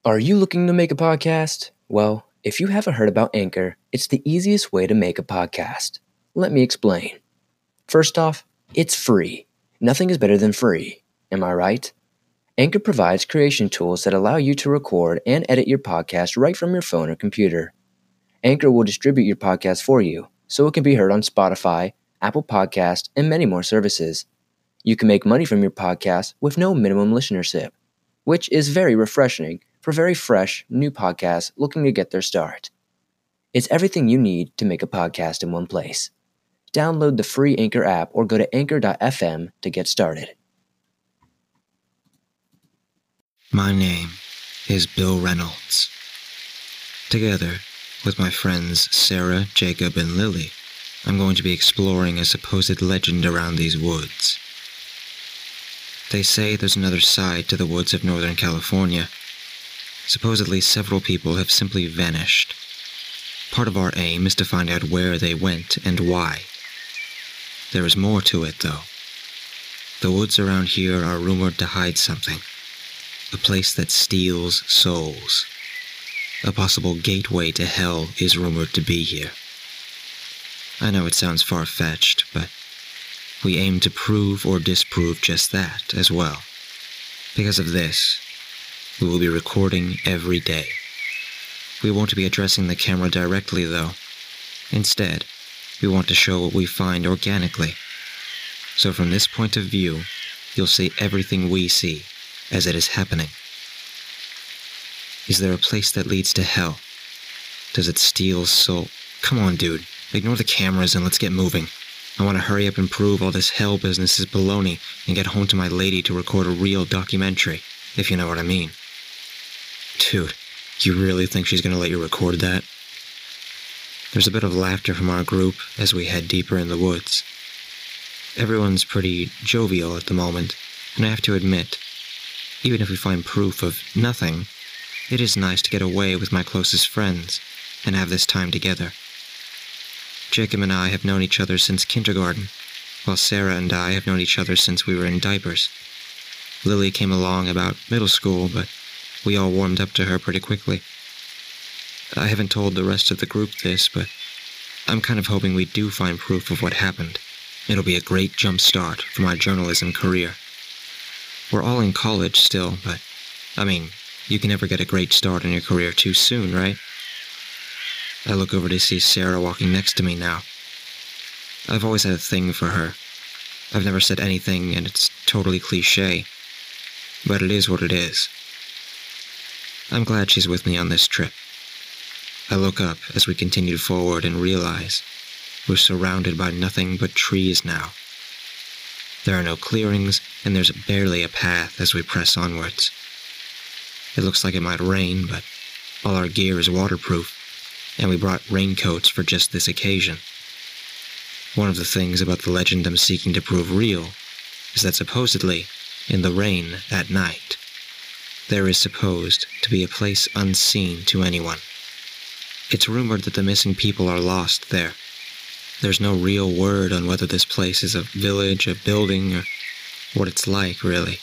Are you looking to make a podcast? Well, if you haven't heard about Anchor, it's the easiest way to make a podcast. Let me explain. First off, it's free. Nothing is better than free. Am I right? Anchor provides creation tools that allow you to record and edit your podcast right from your phone or computer. Anchor will distribute your podcast for you, so it can be heard on Spotify, Apple Podcast, and many more services. You can make money from your podcast with no minimum listenership, which is very refreshing for very fresh, new podcasts looking to get their start. It's everything you need to make a podcast in one place. Download the free Anchor app or go to anchor.fm to get started. My name is Bill Reynolds. Together with my friends Sarah, Jacob, and Lily, I'm going to be exploring a supposed legend around these woods. They say there's another side to the woods of Northern California. Supposedly, several people have simply vanished. Part of our aim is to find out where they went and why. There is more to it, though. The woods around here are rumored to hide something. A place that steals souls. A possible gateway to hell is rumored to be here. I know it sounds far-fetched, but we aim to prove or disprove just that as well. Because of this, we will be recording every day. We won't be addressing the camera directly, though. Instead, we want to show what we find organically. So from this point of view, you'll see everything we see as it is happening. Is there a place that leads to hell? Does it steal soul? Come on, dude. Ignore the cameras and let's get moving. I want to hurry up and prove all this hell business is baloney and get home to my lady to record a real documentary, if you know what I mean. Dude, you really think she's going to let you record that? There's a bit of laughter from our group as we head deeper in the woods. Everyone's pretty jovial at the moment, and I have to admit, even if we find proof of nothing, it is nice to get away with my closest friends and have this time together. Jacob and I have known each other since kindergarten, while Sarah and I have known each other since we were in diapers. Lily came along about middle school, but we all warmed up to her pretty quickly. I haven't told the rest of the group this, but I'm kind of hoping we do find proof of what happened. It'll be a great jump start for my journalism career. We're all in college still, but, you can never get a great start in your career too soon, right? I look over to see Sarah walking next to me now. I've always had a thing for her. I've never said anything, and it's totally cliché, but it is what it is. I'm glad she's with me on this trip. I look up as we continue forward and realize we're surrounded by nothing but trees now. There are no clearings, and there's barely a path as we press onwards. It looks like it might rain, but all our gear is waterproof, and we brought raincoats for just this occasion. One of the things about the legend I'm seeking to prove real is that supposedly, in the rain at night, there is supposed to be a place unseen to anyone. It's rumored that the missing people are lost there. There's no real word on whether this place is a village, a building, or what it's like, really.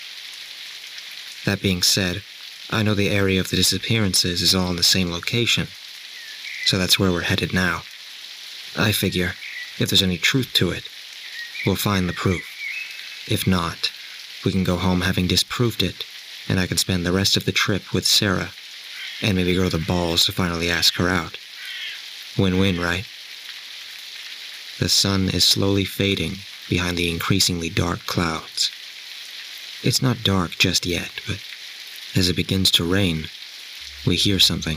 That being said, I know the area of the disappearances is all in the same location, so that's where we're headed now. I figure, if there's any truth to it, we'll find the proof. If not, we can go home having disproved it, and I can spend the rest of the trip with Sarah, and maybe grow the balls to finally ask her out. Win-win, right? The sun is slowly fading behind the increasingly dark clouds. It's not dark just yet, but as it begins to rain, we hear something.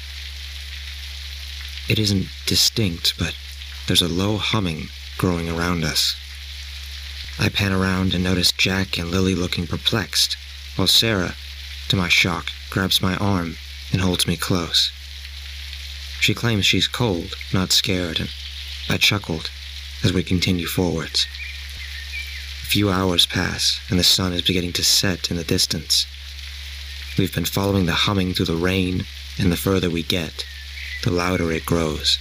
It isn't distinct, but there's a low humming growing around us. I pan around and notice Jack and Lily looking perplexed, while Sarah, to my shock, grabs my arm and holds me close. She claims she's cold, not scared, and I chuckled as we continue forwards. A few hours pass, and the sun is beginning to set in the distance. We've been following the humming through the rain, and the further we get, the louder it grows.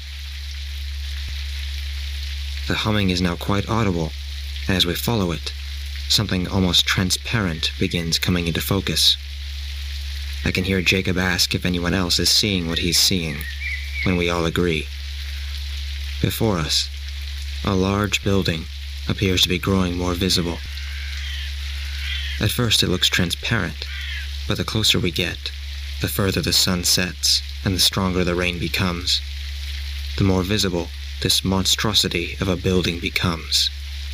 The humming is now quite audible, and as we follow it, something almost transparent begins coming into focus. I can hear Jacob ask if anyone else is seeing what he's seeing, when we all agree. Before us, a large building appears to be growing more visible. At first it looks transparent, but the closer we get, the further the sun sets and the stronger the rain becomes, the more visible this monstrosity of a building becomes.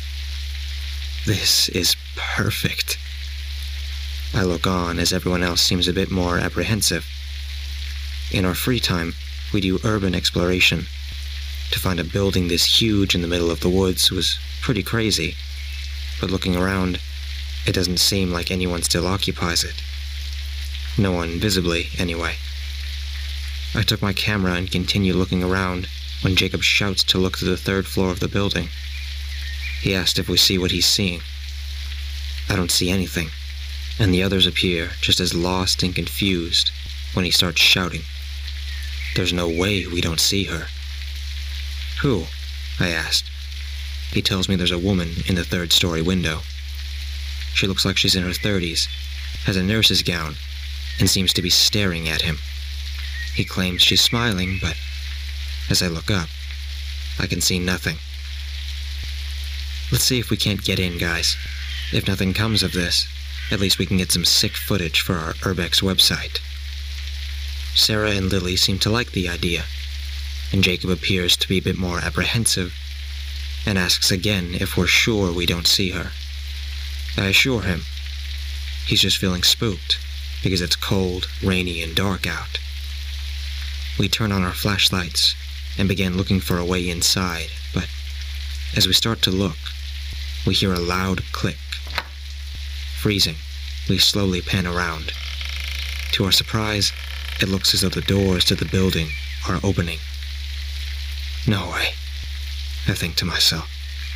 This is perfect. I look on as everyone else seems a bit more apprehensive. In our free time, we do urban exploration. To find a building this huge in the middle of the woods was pretty crazy, but looking around, it doesn't seem like anyone still occupies it. No one visibly, anyway. I took my camera and continued looking around when Jacob shouts to look to the third floor of the building. He asked if we see what he's seeing. I don't see anything, and the others appear just as lost and confused when he starts shouting. There's no way we don't see her. Who? I asked. He tells me there's a woman in the third-story window. She looks like she's in her 30s, has a nurse's gown, and seems to be staring at him. He claims she's smiling, but as I look up, I can see nothing. Let's see if we can't get in, guys. If nothing comes of this, at least we can get some sick footage for our Urbex website. Sarah and Lily seem to like the idea, and Jacob appears to be a bit more apprehensive and asks again if we're sure we don't see her. I assure him he's just feeling spooked because it's cold, rainy, and dark out. We turn on our flashlights and begin looking for a way inside, but as we start to look, we hear a loud click. Freezing, we slowly pan around. To our surprise, it looks as though the doors to the building are opening. No way, I think to myself.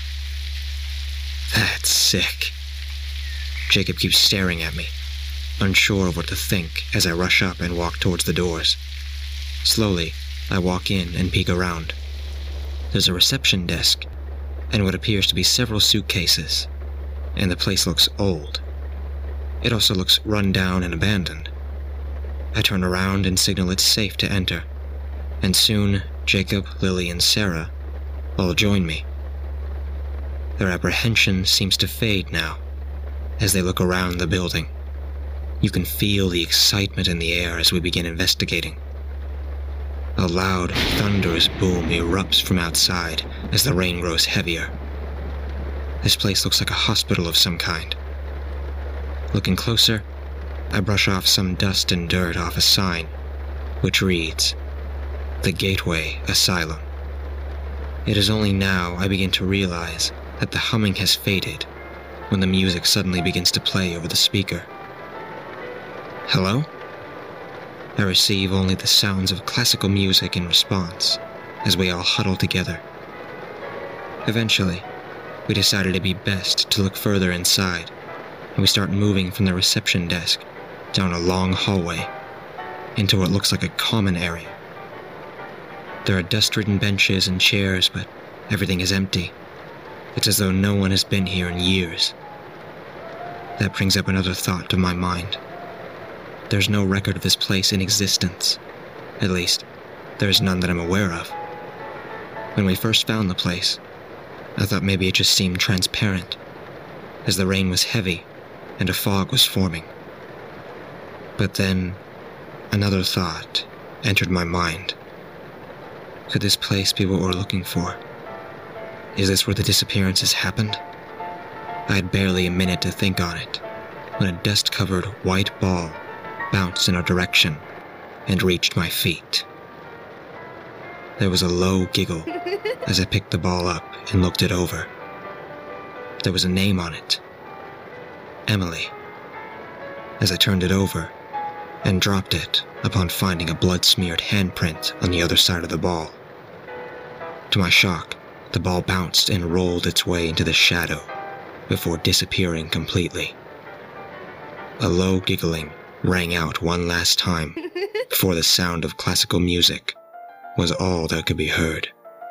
That's sick. Jacob keeps staring at me, unsure of what to think as I rush up and walk towards the doors. Slowly, I walk in and peek around. There's a reception desk, and what appears to be several suitcases, and the place looks old. It also looks run down and abandoned. I turn around and signal it's safe to enter, and soon Jacob, Lily, and Sarah all join me. Their apprehension seems to fade now as they look around the building. You can feel the excitement in the air as we begin investigating. A loud, thunderous boom erupts from outside as the rain grows heavier. This place looks like a hospital of some kind. Looking closer, I brush off some dust and dirt off a sign, which reads, "The Gateway Asylum." It is only now I begin to realize that the humming has faded when the music suddenly begins to play over the speaker. Hello? I receive only the sounds of classical music in response as we all huddle together. Eventually, we decided it'd be best to look further inside, and we start moving from the reception desk down a long hallway into what looks like a common area. There are dust-ridden benches and chairs, but everything is empty. It's as though no one has been here in years. That brings up another thought to my mind. There's no record of this place in existence. At least, there is none that I'm aware of. When we first found the place, I thought maybe it just seemed transparent, as the rain was heavy and a fog was forming. But then, another thought entered my mind. Could this place be what we're looking for? Is this where the disappearances happened? I had barely a minute to think on it, when a dust-covered white ball bounced in our direction and reached my feet. There was a low giggle as I picked the ball up and looked it over. There was a name on it. Emily. As I turned it over and dropped it upon finding a blood-smeared handprint on the other side of the ball. To my shock, the ball bounced and rolled its way into the shadow before disappearing completely. A low giggling rang out one last time before the sound of classical music was all that could be heard.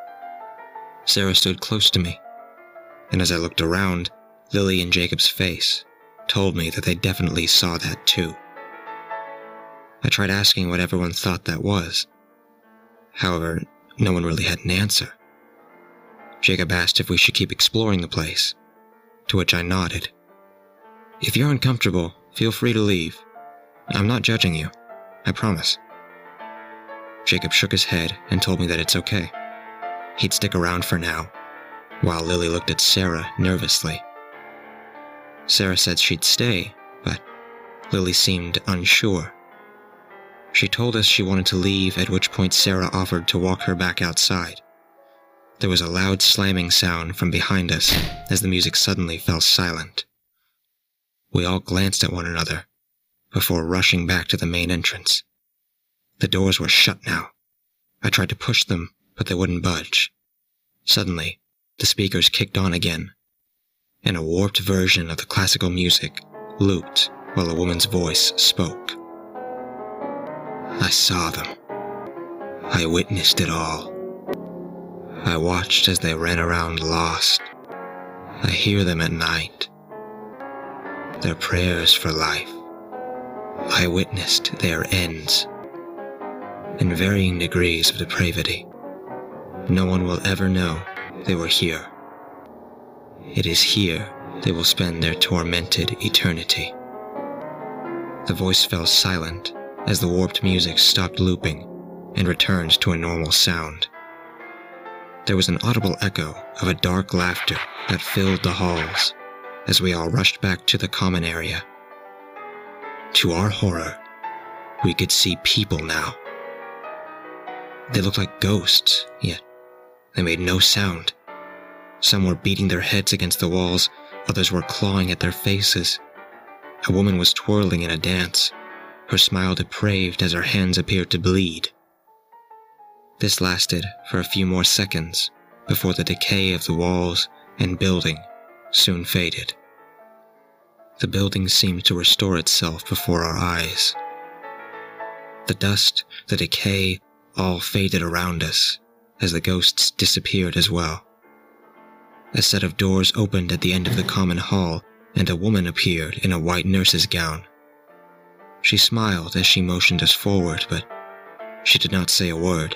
Sarah stood close to me, and as I looked around, Lily and Jacob's face told me that they definitely saw that too. tried asking what everyone thought that was. However, no one really had an answer. Jacob asked if we should keep exploring the place, to which I nodded. If you're uncomfortable, feel free to leave. I'm not judging you, I promise. Jacob shook his head and told me that it's okay. He'd stick around for now, while Lily looked at Sarah nervously. Sarah said she'd stay, but Lily seemed unsure. She told us she wanted to leave, at which point Sarah offered to walk her back outside. There was a loud slamming sound from behind us as the music suddenly fell silent. We all glanced at one another before rushing back to the main entrance. The doors were shut now. I tried to push them, but they wouldn't budge. Suddenly, the speakers kicked on again, and a warped version of the classical music looped while a woman's voice spoke. I saw them. I witnessed it all. I watched as they ran around lost. I hear them at night. Their prayers for life. I witnessed their ends. In varying degrees of depravity. No one will ever know they were here. It is here they will spend their tormented eternity. The voice fell silent as the warped music stopped looping and returned to a normal sound. There was an audible echo of a dark laughter that filled the halls as we all rushed back to the common area. To our horror, we could see people now. They looked like ghosts, yet they made no sound. Some were beating their heads against the walls, others were clawing at their faces. A woman was twirling in a dance, her smile depraved as her hands appeared to bleed. This lasted for a few more seconds before the decay of the walls and building soon faded. The building seemed to restore itself before our eyes. The dust, the decay, all faded around us as the ghosts disappeared as well. A set of doors opened at the end of the common hall, and a woman appeared in a white nurse's gown. She smiled as she motioned us forward, but she did not say a word.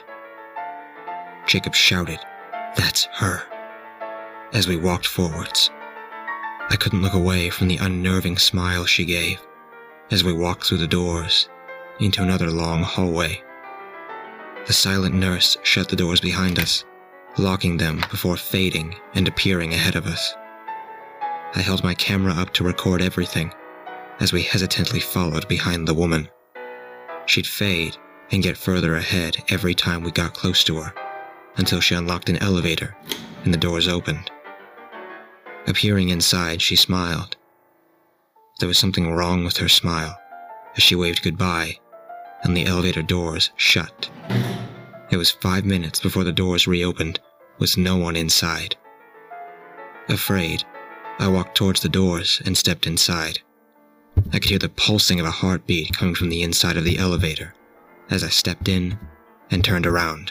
Jacob shouted, "That's her," as we walked forwards. I couldn't look away from the unnerving smile she gave as we walked through the doors into another long hallway. The silent nurse shut the doors behind us, locking them before fading and appearing ahead of us. I held my camera up to record everything as we hesitantly followed behind the woman. She'd fade and get further ahead every time we got close to her, until she unlocked an elevator and the doors opened. Appearing inside, she smiled. There was something wrong with her smile as she waved goodbye and the elevator doors shut. It was 5 minutes before the doors reopened, with no one inside. Afraid, I walked towards the doors and stepped inside. I could hear the pulsing of a heartbeat coming from the inside of the elevator as I stepped in and turned around.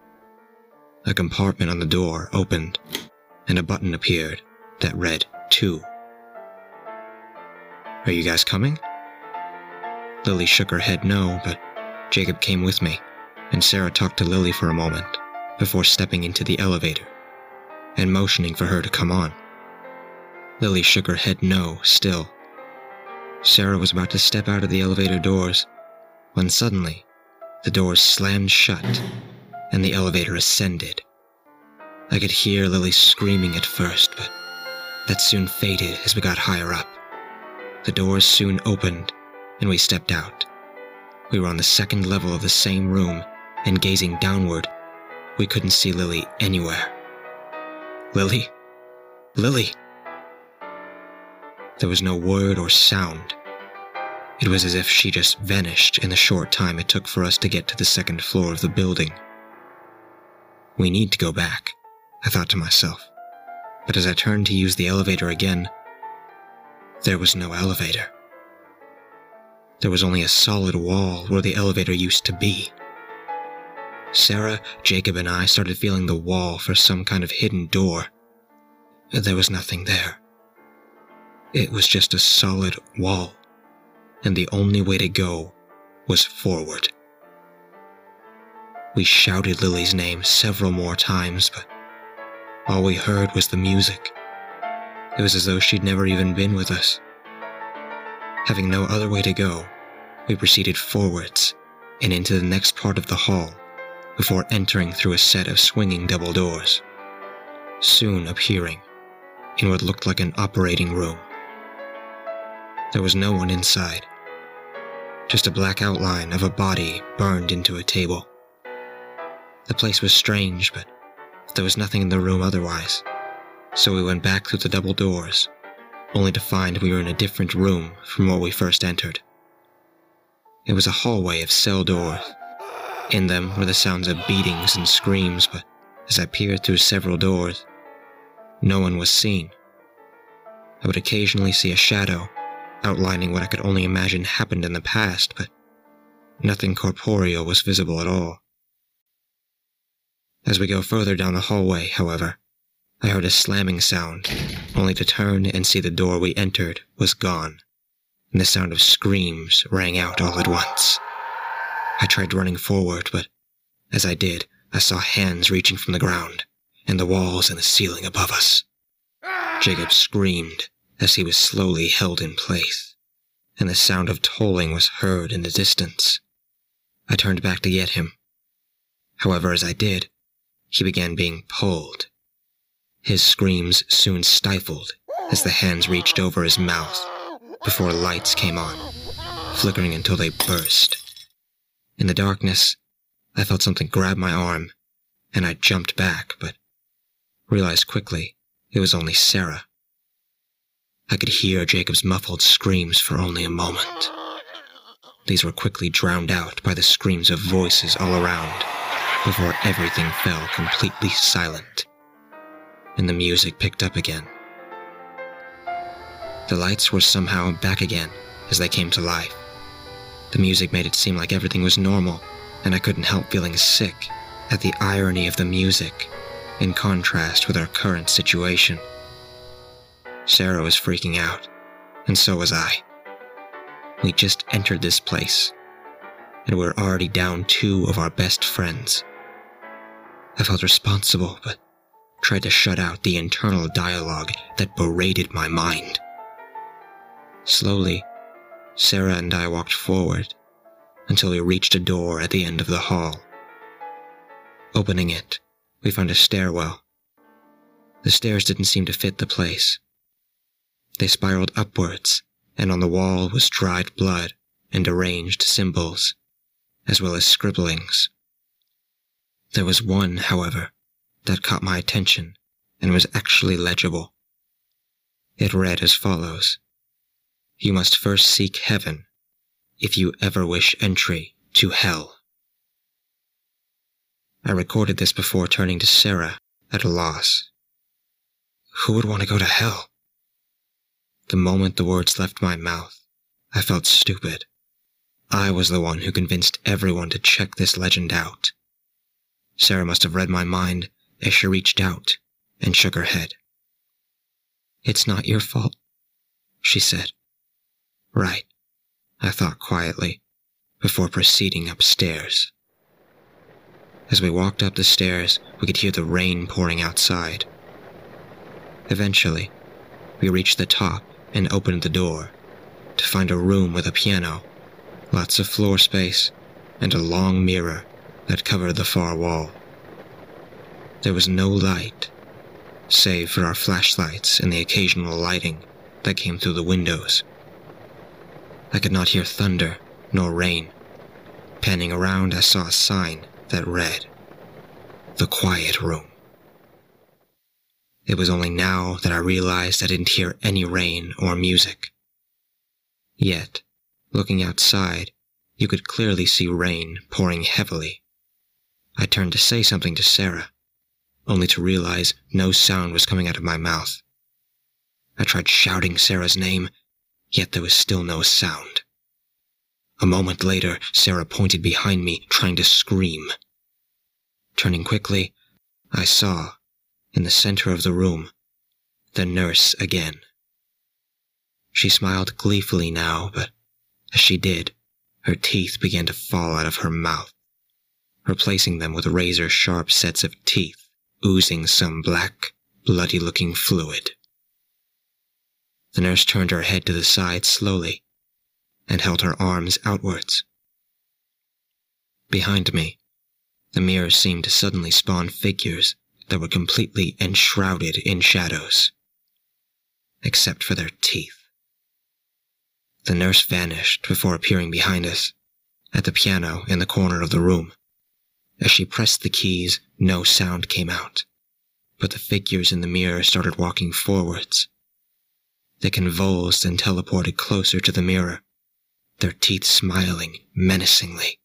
A compartment on the door opened, and a button appeared that read 2. "Are you guys coming?" Lily shook her head no, but Jacob came with me, and Sarah talked to Lily for a moment before stepping into the elevator and motioning for her to come on. Lily shook her head no still. Sarah was about to step out of the elevator doors when suddenly the doors slammed shut and the elevator ascended. I could hear Lily screaming at first, but that soon faded as we got higher up. The doors soon opened and we stepped out. We were on the second level of the same room, and gazing downward, we couldn't see Lily anywhere. "Lily? Lily!" There was no word or sound. It was as if she just vanished in the short time it took for us to get to the second floor of the building. We need to go back, I thought to myself, but as I turned to use the elevator again, there was no elevator. There was only a solid wall where the elevator used to be. Sarah, Jacob, and I started feeling the wall for some kind of hidden door. There was nothing there. It was just a solid wall, and the only way to go was forward. We shouted Lily's name several more times, but all we heard was the music. It was as though she'd never even been with us. Having no other way to go, we proceeded forwards and into the next part of the hall before entering through a set of swinging double doors, soon appearing in what looked like an operating room. There was no one inside, just a black outline of a body burned into a table. The place was strange, but there was nothing in the room otherwise, so we went back through the double doors, only to find we were in a different room from what we first entered. It was a hallway of cell doors. In them were the sounds of beatings and screams, but as I peered through several doors, no one was seen. I would occasionally see a shadow, outlining what I could only imagine happened in the past, but nothing corporeal was visible at all. As we go further down the hallway, however, I heard a slamming sound, only to turn and see the door we entered was gone, and the sound of screams rang out all at once. I tried running forward, but as I did, I saw hands reaching from the ground, and the walls and the ceiling above us. Jacob screamed as he was slowly held in place, and the sound of tolling was heard in the distance. I turned back to get him. However, as I did, he began being pulled. His screams soon stifled as the hands reached over his mouth before lights came on, flickering until they burst. In the darkness, I felt something grab my arm, and I jumped back, but realized quickly it was only Sarah. I could hear Jacob's muffled screams for only a moment. These were quickly drowned out by the screams of voices all around, before everything fell completely silent, and the music picked up again. The lights were somehow back again as they came to life. The music made it seem like everything was normal, and I couldn't help feeling sick at the irony of the music, in contrast with our current situation. Sarah was freaking out, and so was I. We just entered this place, and we were already down 2 of our best friends. I felt responsible, but tried to shut out the internal dialogue that berated my mind. Slowly, Sarah and I walked forward until we reached a door at the end of the hall. Opening it, we found a stairwell. The stairs didn't seem to fit the place. They spiraled upwards, and on the wall was dried blood and arranged symbols, as well as scribblings. There was one, however, that caught my attention and was actually legible. It read as follows: "You must first seek heaven if you ever wish entry to hell." I recorded this before turning to Sarah at a loss. Who would want to go to hell? The moment the words left my mouth, I felt stupid. I was the one who convinced everyone to check this legend out. Sarah must have read my mind as she reached out and shook her head. "It's not your fault," she said. Right, I thought quietly, before proceeding upstairs. As we walked up the stairs, we could hear the rain pouring outside. Eventually, we reached the top and opened the door to find a room with a piano, lots of floor space, and a long mirror that covered the far wall. There was no light, save for our flashlights and the occasional lighting that came through the windows. I could not hear thunder nor rain. Panning around, I saw a sign that read, "The Quiet Room." It was only now that I realized I didn't hear any rain or music. Yet, looking outside, you could clearly see rain pouring heavily. I turned to say something to Sarah, only to realize no sound was coming out of my mouth. I tried shouting Sarah's name, yet there was still no sound. A moment later, Sarah pointed behind me, trying to scream. Turning quickly, I saw, in the center of the room, the nurse again. She smiled gleefully now, but as she did, Her teeth began to fall out of her mouth, replacing them with razor-sharp sets of teeth, oozing some black, bloody-looking fluid. The nurse turned her head to the side slowly and held her arms outwards. Behind me, the mirror seemed to suddenly spawn figures that were completely enshrouded in shadows, except for their teeth. The nurse vanished before appearing behind us, at the piano in the corner of the room. As she pressed the keys, no sound came out, but the figures in the mirror started walking forwards. They convulsed and teleported closer to the mirror, their teeth smiling menacingly.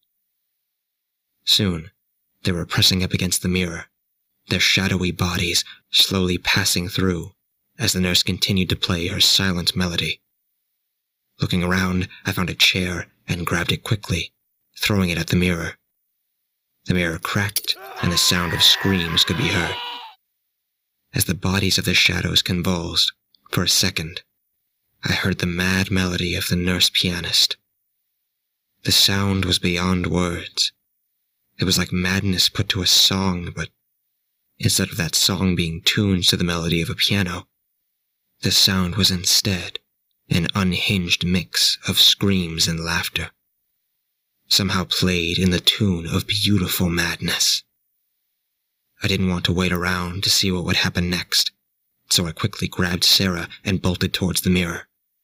Soon, they were pressing up against the mirror, their shadowy bodies slowly passing through as the nurse continued to play her silent melody. Looking around, I found a chair and grabbed it quickly, throwing it at the mirror. The mirror cracked, and the sound of screams could be heard. As the bodies of the shadows convulsed, for a second, I heard the mad melody of the nurse pianist. The sound was beyond words. It was like madness put to a song, but instead of that song being tuned to the melody of a piano, the sound was instead an unhinged mix of screams and laughter, somehow played in the tune of beautiful madness. I didn't want to wait around to see what would happen next, so I quickly grabbed Sarah and bolted towards the mirror.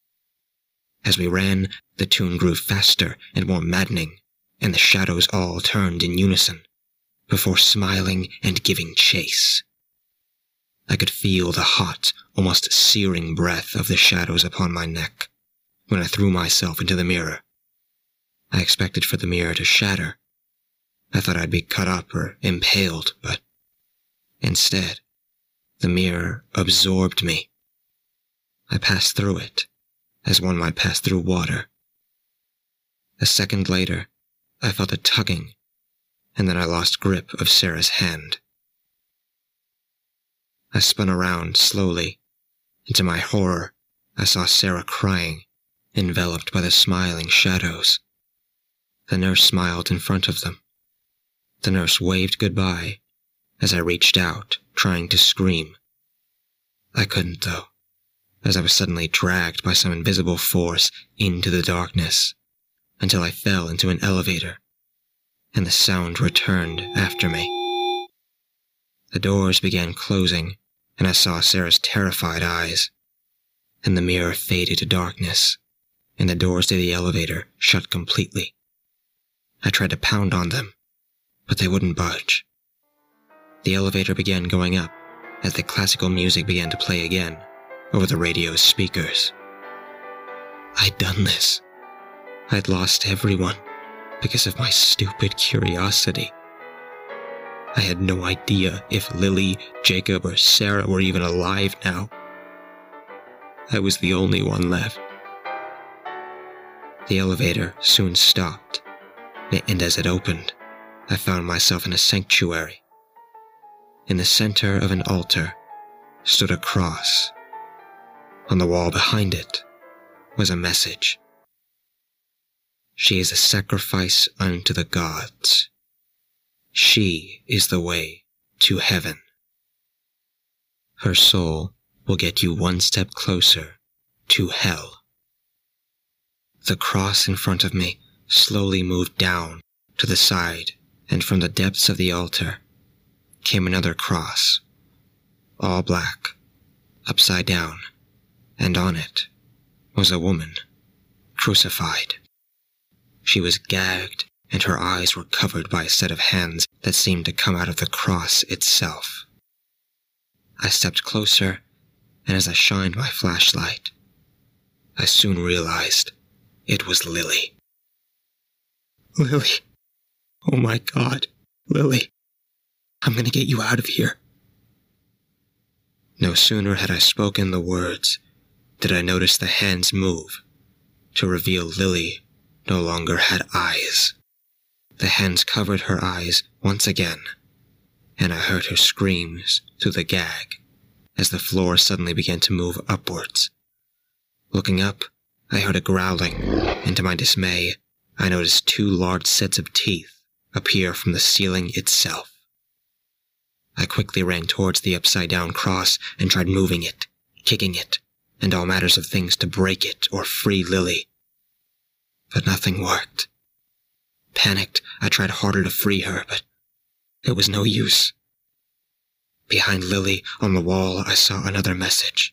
As we ran, the tune grew faster and more maddening, and the shadows all turned in unison, before smiling and giving chase. I could feel the hot, almost searing breath of the shadows upon my neck when I threw myself into the mirror. I expected for the mirror to shatter. I thought I'd be cut up or impaled, but instead, the mirror absorbed me. I passed through it, as one might pass through water. A second later, I felt a tugging, and then I lost grip of Sarah's hand. I spun around slowly, and to my horror, I saw Sarah crying, enveloped by the smiling shadows. The nurse smiled in front of them. The nurse waved goodbye as I reached out, trying to scream. I couldn't, though, as I was suddenly dragged by some invisible force into the darkness, until I fell into an elevator, and the sound returned after me. The doors began closing, and I saw Sarah's terrified eyes, and the mirror faded to darkness, and the doors to the elevator shut completely. I tried to pound on them, but they wouldn't budge. The elevator began going up as the classical music began to play again over the radio's speakers. I'd done this. I'd lost everyone because of my stupid curiosity. I had no idea if Lily, Jacob, or Sarah were even alive now. I was the only one left. The elevator soon stopped, and as it opened, I found myself in a sanctuary. In the center of an altar stood a cross. On the wall behind it was a message. She is a sacrifice unto the gods. She is the way to heaven. Her soul will get you one step closer to hell. The cross in front of me slowly moved down to the side, and from the depths of the altar came another cross, all black, upside down, and on it was a woman, crucified. She was gagged, and her eyes were covered by a set of hands that seemed to come out of the cross itself. I stepped closer, and as I shined my flashlight, I soon realized it was Lily. Lily. Oh my God, Lily. I'm gonna get you out of here. No sooner had I spoken the words did I notice the hands move to reveal Lily no longer had eyes. The hands covered her eyes once again, and I heard her screams through the gag as the floor suddenly began to move upwards. Looking up, I heard a growling, and to my dismay, I noticed 2 large sets of teeth appear from the ceiling itself. I quickly ran towards the upside-down cross and tried moving it, kicking it, and all matters of things to break it or free Lily. But nothing worked. Panicked, I tried harder to free her, but it was no use. Behind Lily, on the wall, I saw another message.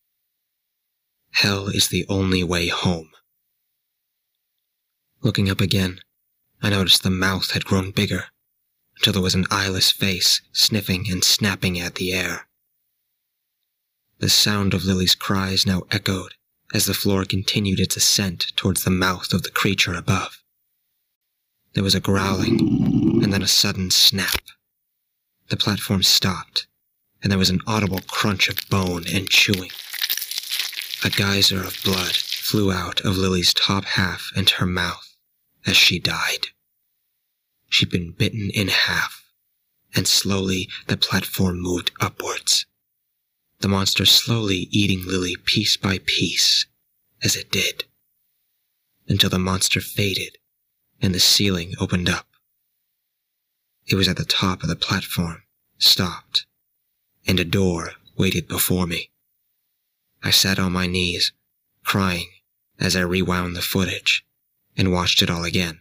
Hell is the only way home. Looking up again, I noticed the mouth had grown bigger, until there was an eyeless face sniffing and snapping at the air. The sound of Lily's cries now echoed as the floor continued its ascent towards the mouth of the creature above. There was a growling, and then a sudden snap. The platform stopped, and there was an audible crunch of bone and chewing. A geyser of blood flew out of Lily's top half and her mouth as she died. She'd been bitten in half, and slowly the platform moved upwards, the monster slowly eating Lily piece by piece as it did, until the monster faded and the ceiling opened up. It was at the top of the platform, stopped, and a door waited before me. I sat on my knees, crying as I rewound the footage and watched it all again.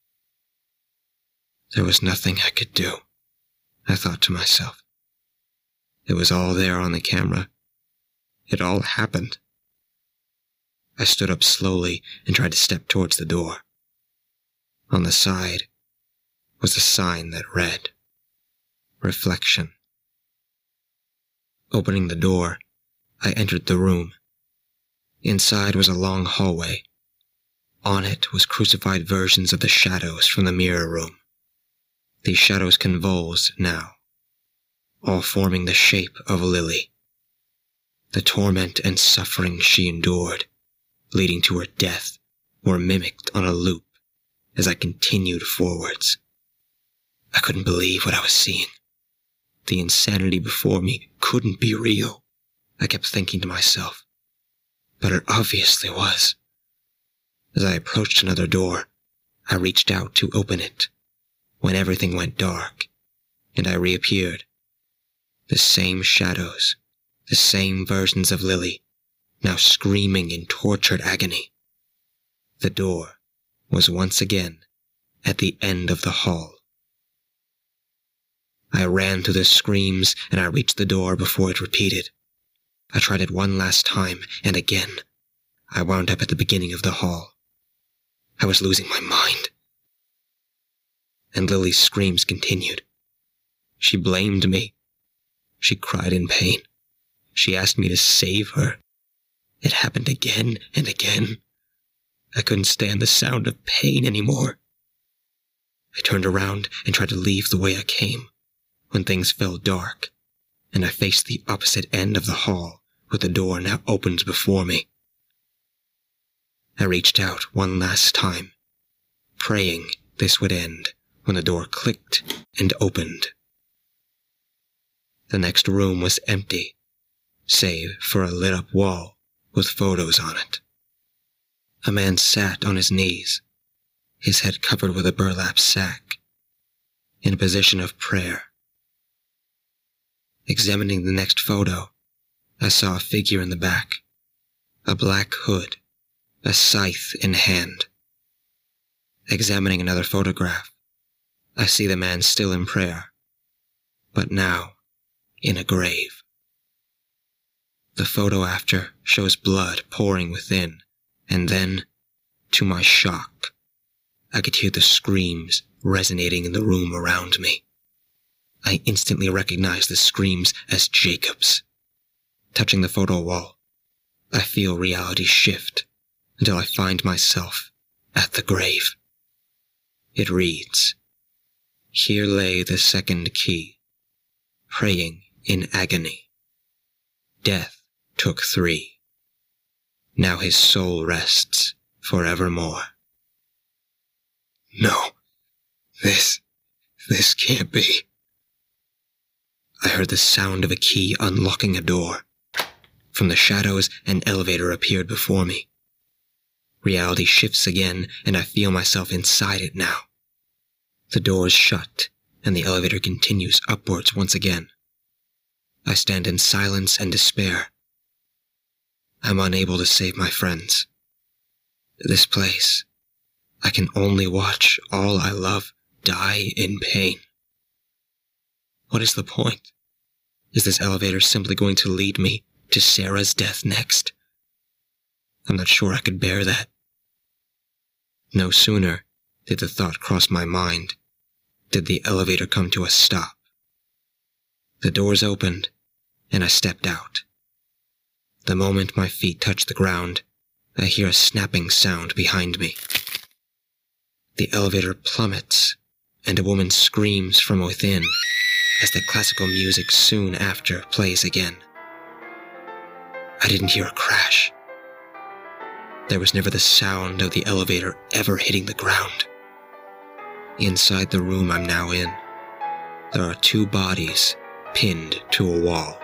There was nothing I could do, I thought to myself. It was all there on the camera. It all happened. I stood up slowly and tried to step towards the door. On the side was a sign that read, Reflection. Opening the door, I entered the room. Inside was a long hallway. On it was crucified versions of the shadows from the mirror room. These shadows convulsed now, all forming the shape of Lily. The torment and suffering she endured, leading to her death, were mimicked on a loop as I continued forwards. I couldn't believe what I was seeing. The insanity before me couldn't be real, I kept thinking to myself. But it obviously was. As I approached another door, I reached out to open it, when everything went dark, and I reappeared. The same shadows, the same versions of Lily, now screaming in tortured agony. The door was once again at the end of the hall. I ran through the screams and I reached the door before it repeated. I tried it one last time, and again. I wound up at the beginning of the hall. I was losing my mind. And Lily's screams continued. She blamed me. She cried in pain. She asked me to save her. It happened again and again. I couldn't stand the sound of pain anymore. I turned around and tried to leave the way I came, when things fell dark, and I faced the opposite end of the hall, with the door now opened before me. I reached out one last time, praying this would end, when the door clicked and opened. The next room was empty, save for a lit-up wall with photos on it. A man sat on his knees, his head covered with a burlap sack, in a position of prayer. Examining the next photo, I saw a figure in the back, a black hood, a scythe in hand. Examining another photograph, I see the man still in prayer, but now in a grave. The photo after shows blood pouring within, and then, to my shock, I could hear the screams resonating in the room around me. I instantly recognized the screams as Jacob's. Touching the photo wall, I feel reality shift until I find myself at the grave. It reads, "Here lay the second key, praying in agony. Death took 3. Now his soul rests forevermore." No, this can't be. I heard the sound of a key unlocking a door. From the shadows, an elevator appeared before me. Reality shifts again, and I feel myself inside it now. The doors shut, and the elevator continues upwards once again. I stand in silence and despair. I'm unable to save my friends. This place, I can only watch all I love die in pain. What is the point? Is this elevator simply going to lead me to Sarah's death next? I'm not sure I could bear that. No sooner did the thought cross my mind did the elevator come to a stop. The doors opened, and I stepped out. The moment my feet touch the ground, I hear a snapping sound behind me. The elevator plummets, and a woman screams from within as the classical music soon after plays again. I didn't hear a crash. There was never the sound of the elevator ever hitting the ground. Inside the room I'm now in, there are two bodies pinned to a wall.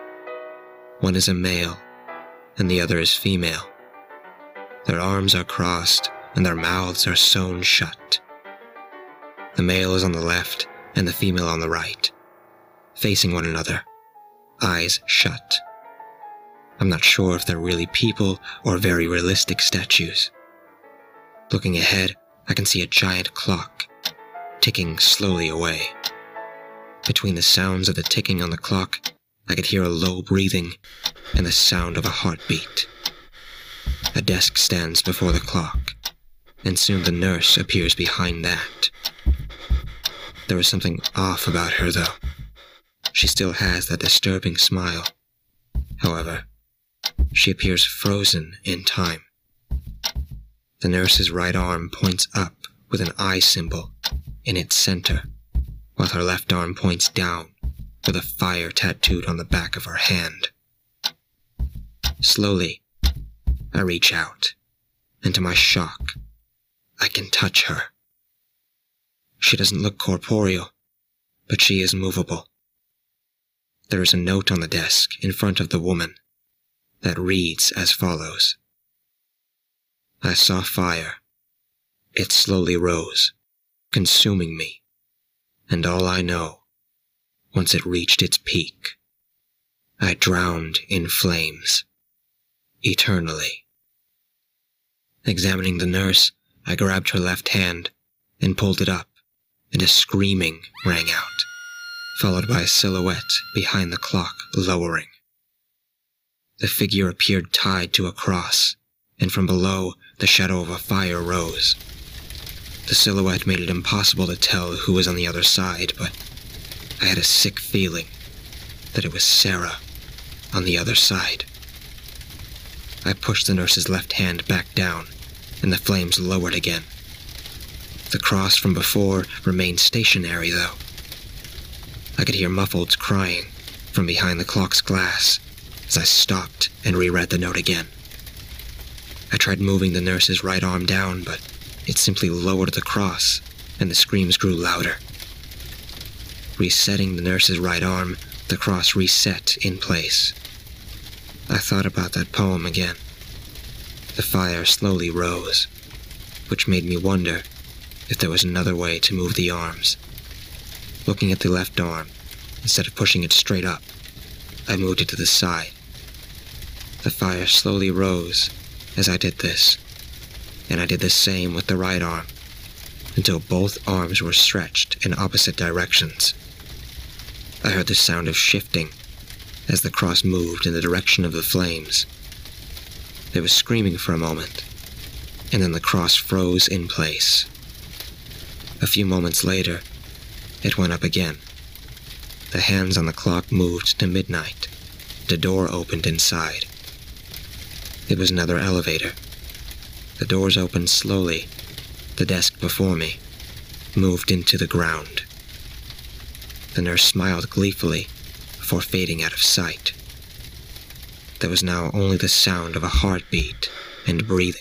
One is a male, and the other is female. Their arms are crossed, and their mouths are sewn shut. The male is on the left, and the female on the right, facing one another, eyes shut. I'm not sure if they're really people or very realistic statues. Looking ahead, I can see a giant clock, ticking slowly away. Between the sounds of the ticking on the clock, I could hear a low breathing and the sound of a heartbeat. A desk stands before the clock, and soon the nurse appears behind that. There was something off about her, though. She still has that disturbing smile. However, she appears frozen in time. The nurse's right arm points up with an eye symbol in its center, while her left arm points down with a fire tattooed on the back of her hand. Slowly, I reach out, and to my shock, I can touch her. She doesn't look corporeal, but she is movable. There is a note on the desk in front of the woman that reads as follows. I saw fire. It slowly rose, consuming me, and all I know, once it reached its peak, I drowned in flames, eternally. Examining the nurse, I grabbed her left hand and pulled it up, and a screaming rang out, followed by a silhouette behind the clock lowering. The figure appeared tied to a cross, and from below, the shadow of a fire rose. The silhouette made it impossible to tell who was on the other side, but I had a sick feeling that it was Sarah on the other side. I pushed the nurse's left hand back down, and the flames lowered again. The cross from before remained stationary, though. I could hear muffled crying from behind the clock's glass as I stopped and reread the note again. I tried moving the nurse's right arm down, but it simply lowered the cross, and the screams grew louder. Resetting the nurse's right arm, the cross reset in place. I thought about that poem again. The fire slowly rose, which made me wonder if there was another way to move the arms. Looking at the left arm, instead of pushing it straight up, I moved it to the side. The fire slowly rose as I did this, and I did the same with the right arm, until both arms were stretched in opposite directions. I heard the sound of shifting as the cross moved in the direction of the flames. There was screaming for a moment, and then the cross froze in place. A few moments later, it went up again. The hands on the clock moved to midnight. The door opened inside. It was another elevator. The doors opened slowly. The desk before me moved into the ground. The nurse smiled gleefully before fading out of sight. There was now only the sound of a heartbeat and breathing.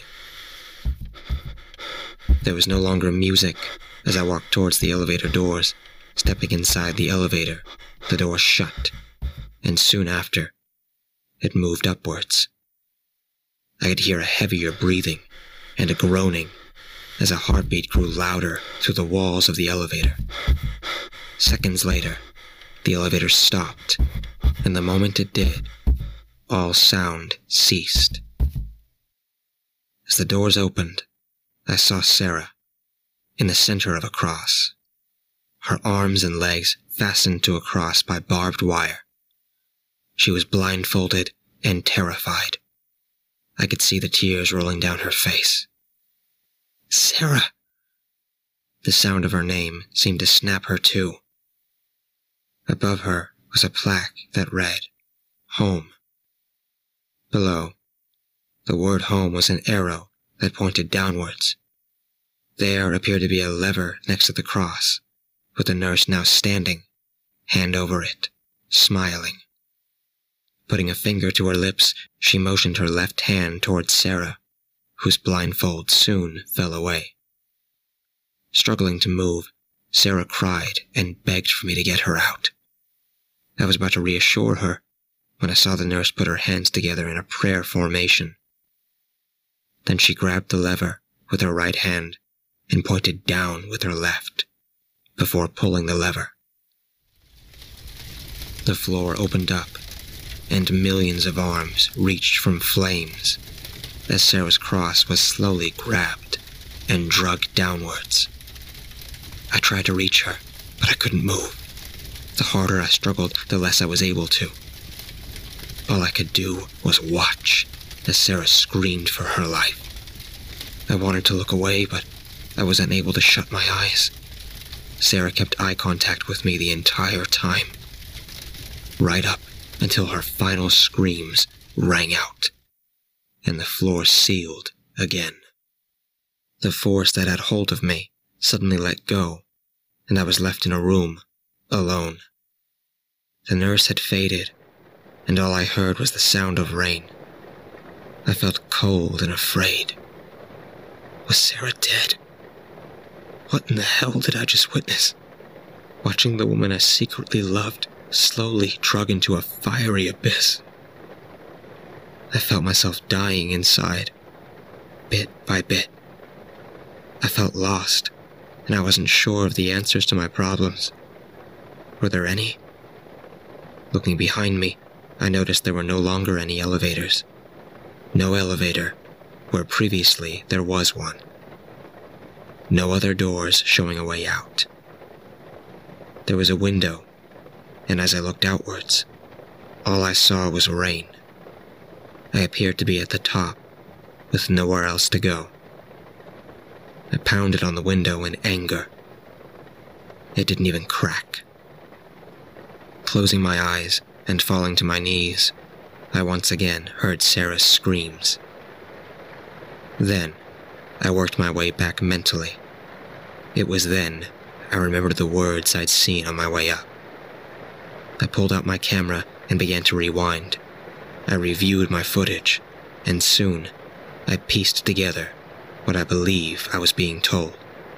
There was no longer music as I walked towards the elevator doors. Stepping inside the elevator, the door shut, and soon after, it moved upwards. I could hear a heavier breathing and a groaning as a heartbeat grew louder through the walls of the elevator. Seconds later, the elevator stopped, and the moment it did, all sound ceased. As the doors opened, I saw Sarah in the center of a cross, her arms and legs fastened to a cross by barbed wire. She was blindfolded and terrified. I could see the tears rolling down her face. Sarah! The sound of her name seemed to snap her to. Above her was a plaque that read, Home. Below, the word home was an arrow that pointed downwards. There appeared to be a lever next to the cross, with the nurse now standing, hand over it, smiling. Putting a finger to her lips, she motioned her left hand towards Sarah, whose blindfold soon fell away. Struggling to move, Sarah cried and begged for me to get her out. I was about to reassure her when I saw the nurse put her hands together in a prayer formation. Then she grabbed the lever with her right hand and pointed down with her left, before pulling the lever. The floor opened up, and millions of arms reached from flames as Sarah's cross was slowly grabbed and dragged downwards. I tried to reach her, but I couldn't move. The harder I struggled, the less I was able to. All I could do was watch as Sarah screamed for her life. I wanted to look away, but I was unable to shut my eyes. Sarah kept eye contact with me the entire time, right up until her final screams rang out, and the floor sealed again. The force that had hold of me suddenly let go, and I was left in a room, alone. The nurse had faded, and all I heard was the sound of rain. I felt cold and afraid. Was Sarah dead? What in the hell did I just witness? Watching the woman I secretly loved slowly drug into a fiery abyss. I felt myself dying inside, bit by bit. I felt lost, and I wasn't sure of the answers to my problems. Were there any? Looking behind me, I noticed there were no longer any elevators. No elevator, where previously there was one. No other doors showing a way out. There was a window, and as I looked outwards, all I saw was rain. I appeared to be at the top, with nowhere else to go. I pounded on the window in anger. It didn't even crack. Closing my eyes and falling to my knees, I once again heard Sarah's screams. Then, I worked my way back mentally. It was then I remembered the words I'd seen on my way up. I pulled out my camera and began to rewind. I reviewed my footage, and soon I pieced together what I believe I was being told.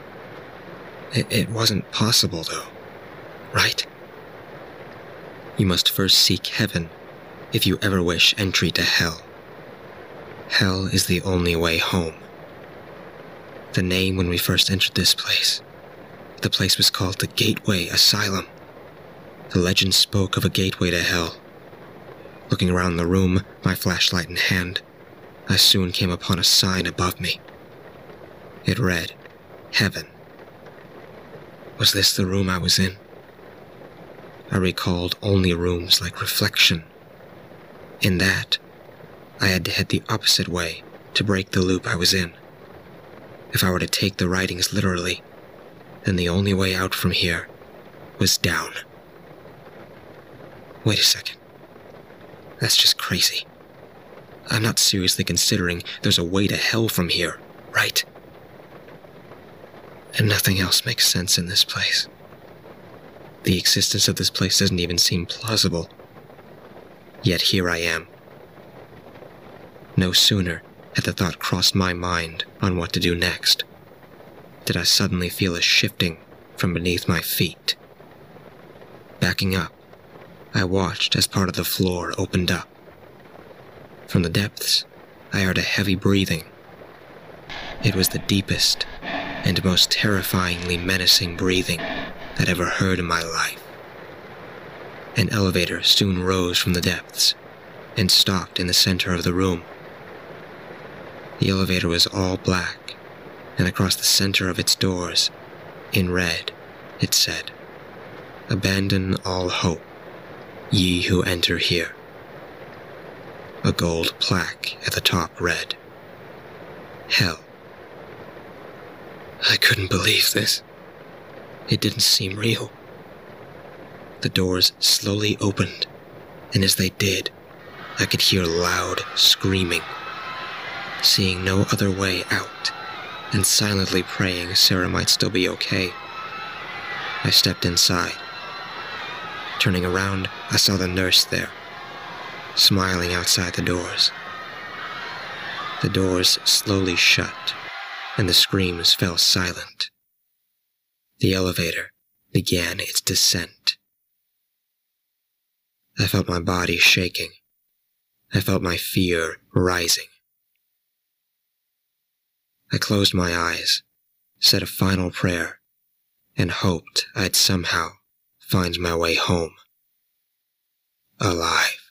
It wasn't possible, though, right? You must first seek heaven if you ever wish entry to hell. Hell is the only way home. The name when we first entered this place. The place was called the Gateway Asylum. The legend spoke of a gateway to hell. Looking around the room, my flashlight in hand, I soon came upon a sign above me. It read, Heaven. Was this the room I was in? I recalled only rooms like Reflection. In that, I had to head the opposite way to break the loop I was in. If I were to take the writings literally, then the only way out from here was down. Wait a second. That's just crazy. I'm not seriously considering there's a way to hell from here, right? And nothing else makes sense in this place. The existence of this place doesn't even seem plausible. Yet here I am. No sooner had the thought crossed my mind on what to do next, did I suddenly feel a shifting from beneath my feet. Backing up, I watched as part of the floor opened up. From the depths, I heard a heavy breathing. It was the deepest and most terrifyingly menacing breathing I'd ever heard in my life. An elevator soon rose from the depths and stopped in the center of the room. The elevator was all black, and across the center of its doors, in red, it said, "Abandon all hope, ye who enter here." A gold plaque at the top read, "Hell." I couldn't believe this. It didn't seem real. The doors slowly opened, and as they did, I could hear loud screaming. Seeing no other way out, and silently praying Sarah might still be okay, I stepped inside. Turning around, I saw the nurse there, smiling outside the doors. The doors slowly shut, and the screams fell silent. The elevator began its descent. I felt my body shaking. I felt my fear rising. I closed my eyes, said a final prayer, and hoped I'd somehow find my way home, alive.